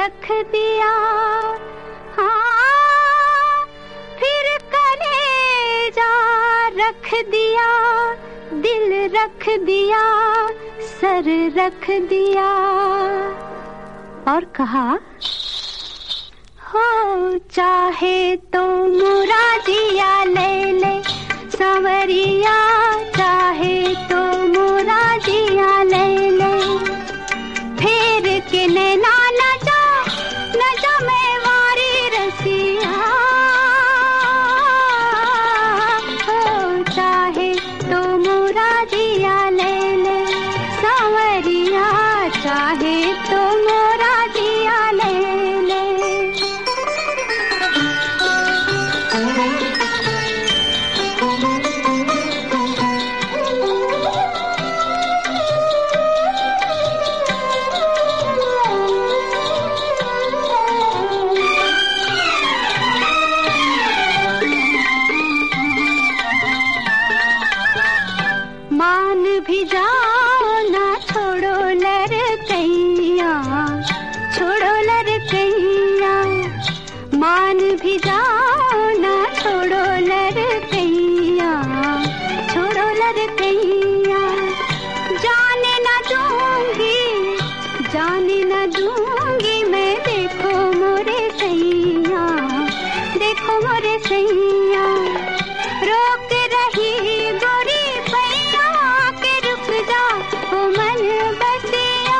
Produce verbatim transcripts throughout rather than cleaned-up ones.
रख दिया, हाँ फिर कलेजा रख दिया, दिल रख दिया, सर रख दिया। और कहा, हो चाहे तो मुरादिया ले ले सांवरिया, चाहे तो मुरादिया ले ले, फेर के नैना न जा न जा मैं वारी रसिया, हो चाहे तो मुरादिया ले ले सांवरिया, चाहे तो मुरादिया ले ले। मान भी जाओ ना छोड़ो लड़कैया, छोड़ो लड़कैया, मान भी जाओ ना छोड़ो लड़कैया, छोड़ो लड़कैया, जाने ना दूंगी, जाने ना दूंगी मैं, देखो मोरे सैया, देखो मोरे सैया, रोक रही गोरी पैया के रुक जा ओ मन बसिया,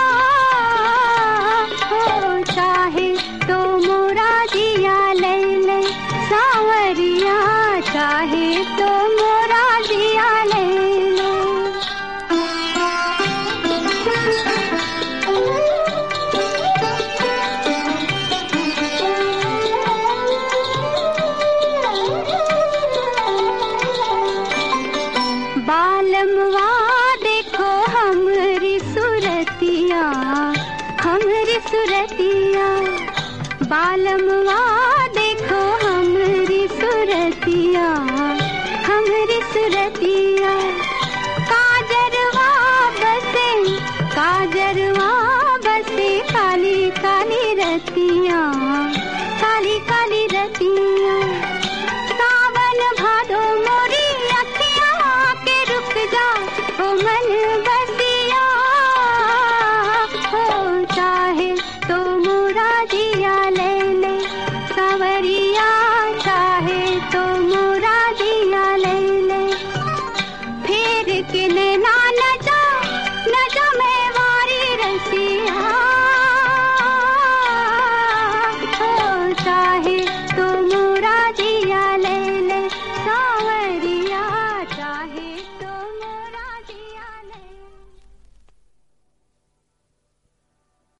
हो चाहे तो मुरादिया ले ले सांवरिया, चाहे तो मुरादिया ले ले। बालमवा देखो हमरी सुरतिया, हमरी सुरतिया, बालमवा